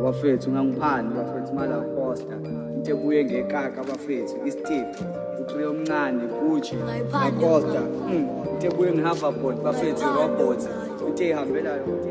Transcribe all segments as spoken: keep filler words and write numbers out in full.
bafethu ungangiphani bafethu mala Costa into ebuye ngekaka bafethu isithixo uqhiyo omncane Gucci na Costa into ebuye ngeHoverboard bafethu robots into ehambela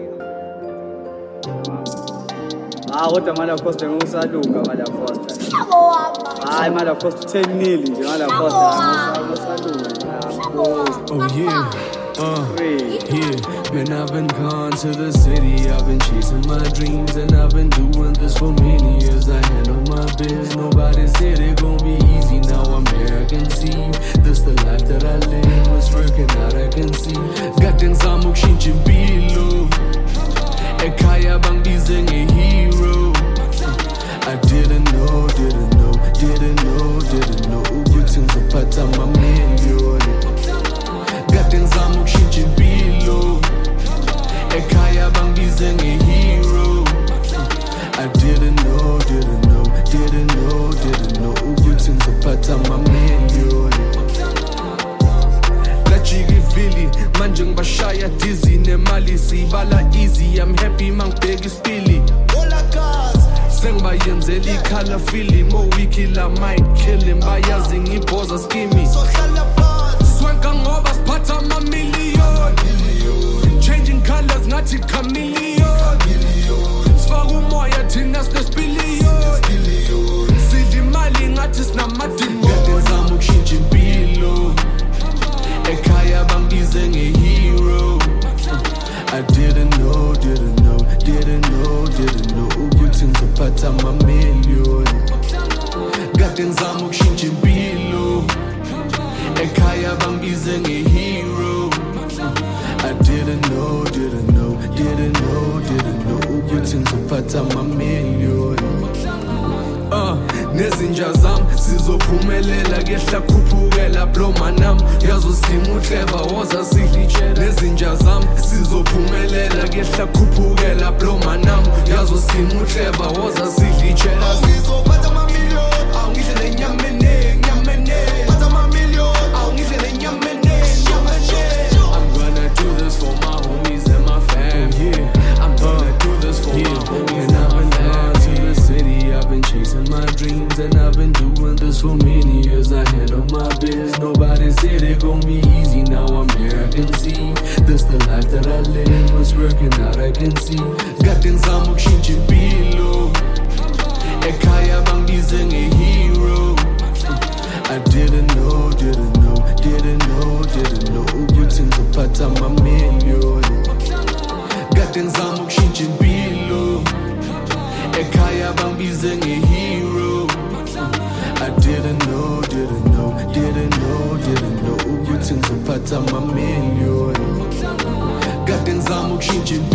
ah kodwa mala Costa ngokusaluka mala Costa hayi mala Costa ten nil nje mala Costa ngokusaluka oh yeah Uh, yeah, man, I've been gone to the city. I've been chasing my dreams, and I've been doing this for many years. I handle my biz. Nobody said it gon' be easy. Now I'm here, I can see this the life that I live. What's working out, I can see. Got things I'm ukshinchi below. Ekaya bang bizeng a hero. I didn't know, didn't know, didn't know, didn't know. Ubutin so pata my million. Got things I'm ukshinchi below. Ekaya bang bizeng a hero. I didn't know, didn't know, didn't know, didn't know. Ubutin so pata my million. Gajigi Philly, manje ngibashaya dizzy nemali sibala easy. I'm happy mangibheka isipili. Ola cars sengibayenzela ikhala film mo wiki la might kill him bayazi ngibhoza skimi. So hlala phansi swanka ngoba siphatha ama million. Changing colors ngathi chameleon. Sifaka umoya thina sinesipilion. Sidla imali ngathi sinamadimon. Ngenzama ukushintsha impilo. Ekaya bang bizeng a hero. I didn't know, didn't know, didn't know, didn't know. Ubutin so pata my million. Got things I'm ukshinchi below. Ekaya bang bizeng a hero. I didn't know, didn't know, didn't know, didn't know. Ubutin so pata my million. Uh, nezinja zam sizophumelela kehla khuphukela bro manam yazo simu clever woza sihlitshela nezinja zam sizophumelela kehla khuphukela bro manam yazo simu clever woza sihlitshela sizophatha ama million awungihle lenyamene nyamene patha ama million awungihle lenyamene nyamene I'm gonna do this for my homies and my fam. Oh, yeah, I'm gonna do this for yeah. my homies and I've been down to the city. I've been chasing my dreams and I've been doing this for many years. I handle my biz. Nobody said it gon' be easy. Now I'm here, I can see this the life that I live. What's working out, I can see. Got things I'm ukshinchi below. Ekaya bang bizeng a hero. I didn't know, didn't know, didn't know, didn't know. Ubutin so pata my million. Got things I'm ukshinchi below. Ekaya bang bizeng a hero. I didn't know, didn't know, didn't know, didn't know. Ubutin so pata my million. Got things I'm ukshinchi